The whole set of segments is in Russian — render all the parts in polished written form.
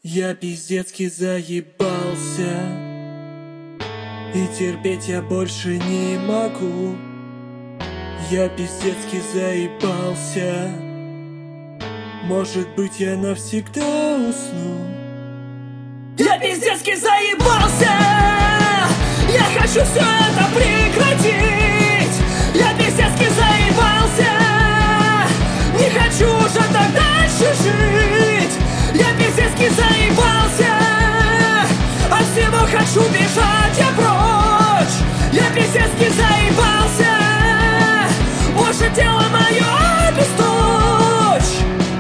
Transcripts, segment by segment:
Я пиздецки заебался, и терпеть я больше не могу. Я пиздецки заебался, может быть я навсегда усну. Я пиздецки заебался, я хочу все это прекратить. Я пиздецки заебался, не хочу уже так дальше жить. Я пиздецки заебался, от всего хочу бежать я прочь. Я пиздецки заебался, больше тело мое бесточь.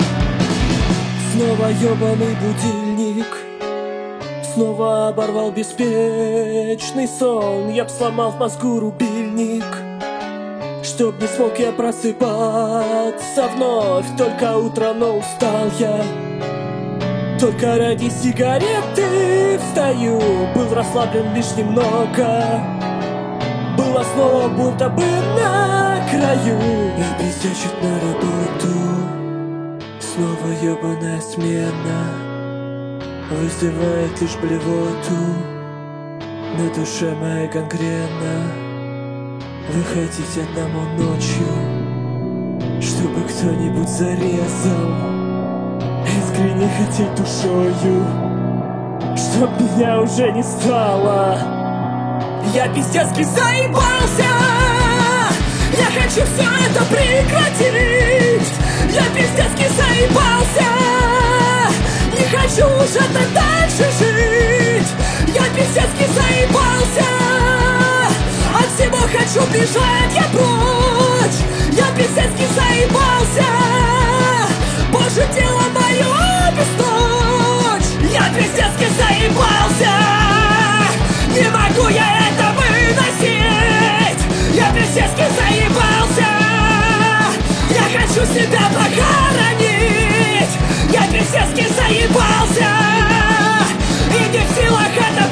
Снова ёбаный будильник, снова оборвал беспечный сон. Я б сломал в мозгу рубильник, чтоб не смог я просыпаться вновь. Только утро, но устал я, только ради сигареты встаю. Был расслаблен лишь немного, было снова будто бы на краю. И пиздячит на работу, снова ёбаная смена, вызывает лишь блевоту, на душе моей гангрена. Выходить одному ночью, чтобы кто-нибудь зарезал, искренне хотеть душою, чтоб меня уже не стало. Я пиздецки заебался, я хочу все это прекратить. Я пиздецки заебался, не хочу уже так дальше жить. Я пиздецки заебался, от всего хочу бежать я прочь. Я пиздецки заебался, боже, тело мое бесточь. Я пиздецки заебался, не могу я это выносить. Я пиздецки заебался, я хочу себя похоронить. Я пиздецки заебался, и не в силах это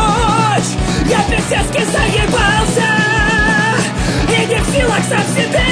превозмочь. Я пиздецки заебался, и не в силах сам себе